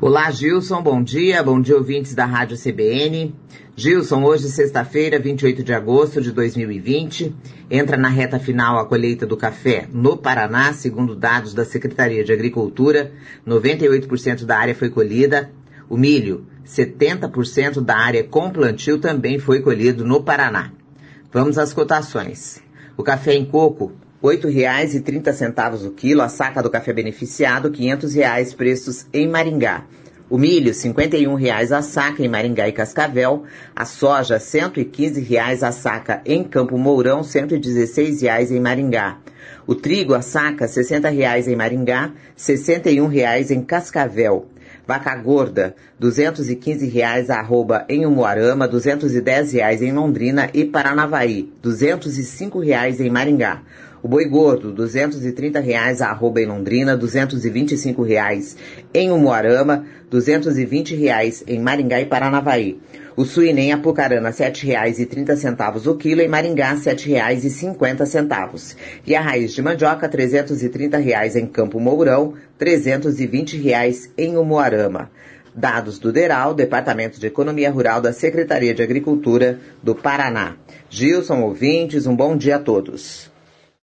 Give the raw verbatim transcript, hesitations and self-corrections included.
Olá, Gilson, bom dia, bom dia, ouvintes da Rádio C B N. Gilson, hoje, sexta-feira, vinte e oito de agosto de dois mil e vinte, entra na reta final a colheita do café no Paraná, segundo dados da Secretaria de Agricultura, noventa e oito por cento da área foi colhida. O milho, setenta por cento da área com plantio também foi colhido no Paraná. Vamos às cotações. O café em coco, oito reais e trinta centavos o quilo, a saca do café beneficiado, quinhentos reais, preços em Maringá. O milho, cinquenta e um reais a saca em Maringá e Cascavel. A soja, cento e quinze reais a saca em Campo Mourão, cento e dezesseis reais em Maringá. O trigo, a saca, sessenta reais em Maringá, sessenta e um reais em Cascavel. Vaca gorda, duzentos e quinze reais a arroba em Umuarama, duzentos e dez reais em Londrina e Paranavaí, duzentos e cinco reais em Maringá. O boi gordo, duzentos e trinta reais a arroba em Londrina, duzentos e vinte e cinco reais em Umuarama, duzentos e vinte reais em Maringá e Paranavaí. O suíno em Apucarana, sete reais e trinta centavos o quilo, em Maringá, sete reais e cinquenta centavos. E a raiz de mandioca, trezentos e trinta reais em Campo Mourão, trezentos e vinte reais em Umuarama. Dados do DERAL, Departamento de Economia Rural da Secretaria de Agricultura do Paraná. Gilson, ouvintes, um bom dia a todos.